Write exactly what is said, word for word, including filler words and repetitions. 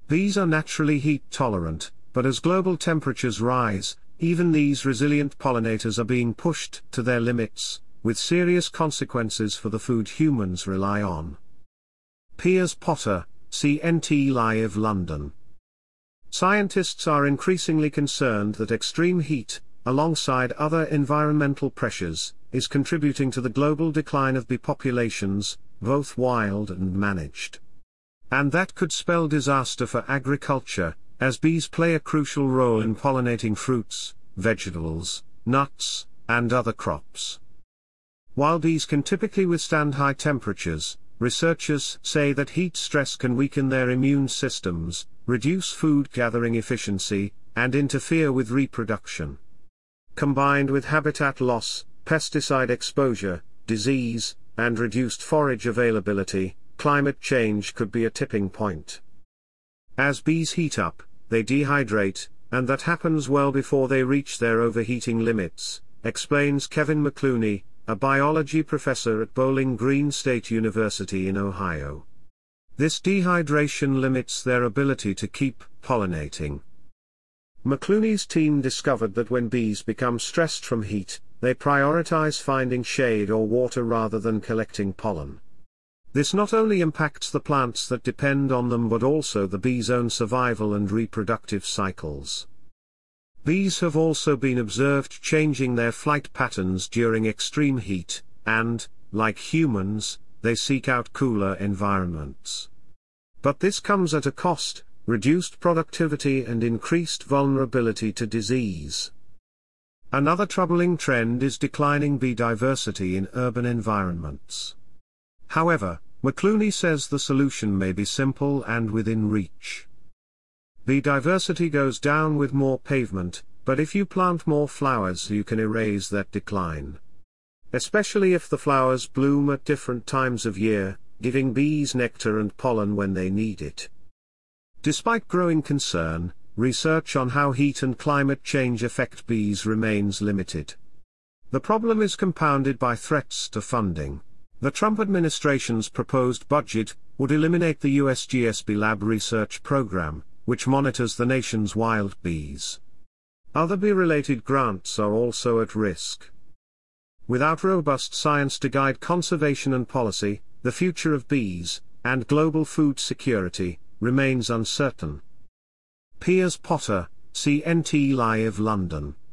Bees are naturally heat tolerant, but as global temperatures rise, even these resilient pollinators are being pushed to their limits, with serious consequences for the food humans rely on. Piers Potter, C N T Live London. Scientists are increasingly concerned that extreme heat, alongside other environmental pressures, is contributing to the global decline of bee populations, both wild and managed. And that could spell disaster for agriculture, as bees play a crucial role in pollinating fruits, vegetables, nuts, and other crops. While bees can typically withstand high temperatures, researchers say that heat stress can weaken their immune systems, reduce food gathering efficiency, and interfere with reproduction. Combined with habitat loss, pesticide exposure, disease, and reduced forage availability, climate change could be a tipping point. As bees heat up, they dehydrate, and that happens well before they reach their overheating limits, explains Kevin McClooney, a biology professor at Bowling Green State University in Ohio. This dehydration limits their ability to keep pollinating. McClooney's team discovered that when bees become stressed from heat, they prioritize finding shade or water rather than collecting pollen. This not only impacts the plants that depend on them but also the bees' own survival and reproductive cycles. Bees have also been observed changing their flight patterns during extreme heat, and, like humans, they seek out cooler environments. But this comes at a cost: reduced productivity and increased vulnerability to disease. Another troubling trend is declining bee diversity in urban environments. However, McClooney says the solution may be simple and within reach. Bee diversity goes down with more pavement, but if you plant more flowers you can erase that decline. Especially if the flowers bloom at different times of year, giving bees nectar and pollen when they need it. Despite growing concern, research on how heat and climate change affect bees remains limited. The problem is compounded by threats to funding. The Trump administration's proposed budget would eliminate the U S G S Bee Lab research program, which monitors the nation's wild bees. Other bee-related grants are also at risk. Without robust science to guide conservation and policy, the future of bees, and global food security, remains uncertain. Piers Potter, C N T Live London.